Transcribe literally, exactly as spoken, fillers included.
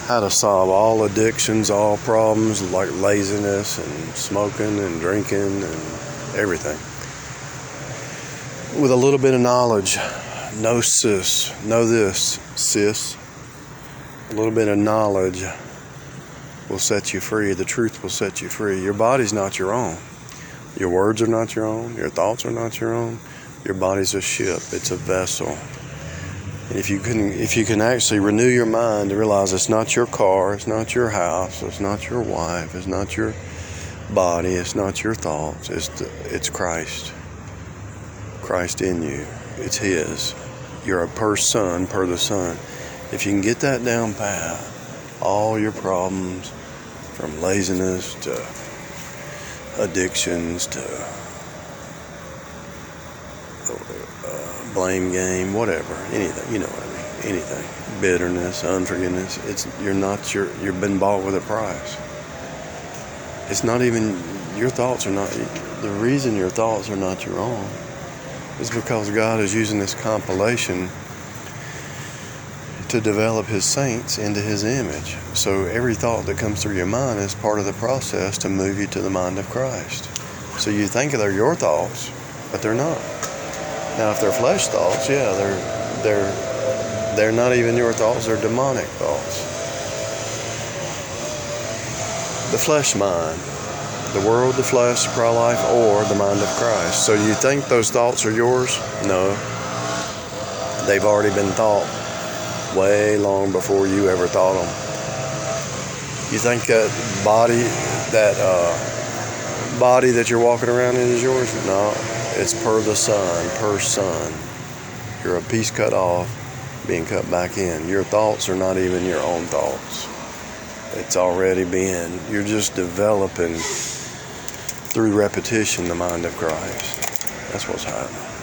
how to solve all addictions, all problems like laziness and smoking and drinking and everything. With a little bit of knowledge. Know sis, know this, sis. A little bit of knowledge will set you free. The truth will set you free. Your body's not your own. Your words are not your own. Your thoughts are not your own. Your body's a ship. It's a vessel. And if you can, if you can actually renew your mind to realize it's not your car, it's not your house, it's not your wife, it's not your body, it's not your thoughts. It's the, it's Christ. Christ in you. It's His. You're a per son, per the Son. If you can get that down pat, all your problems, from laziness to addictions to uh, blame game, whatever, anything, you know what I mean, anything, bitterness, unforgiveness. It's you're not your. You've been bought with a price. It's not even your thoughts are not. The reason your thoughts are not your own is because God is using this compilation to develop His saints into His image. So every thought that comes through your mind is part of the process to move you to the mind of Christ. So you think they're your thoughts, but they're not. Now, if they're flesh thoughts, yeah, they're they're they're not even your thoughts. They're demonic thoughts. The flesh mind. The world, the flesh, the pride life, or the mind of Christ. So you think those thoughts are yours? No. They've already been thought way long before you ever thought them. You think that body, that uh, body that you're walking around in is yours? No. It's per the Son, per Son. You're a piece cut off, being cut back in. Your thoughts are not even your own thoughts. It's already been. You're just developing through repetition the mind of Christ. That's what's happening.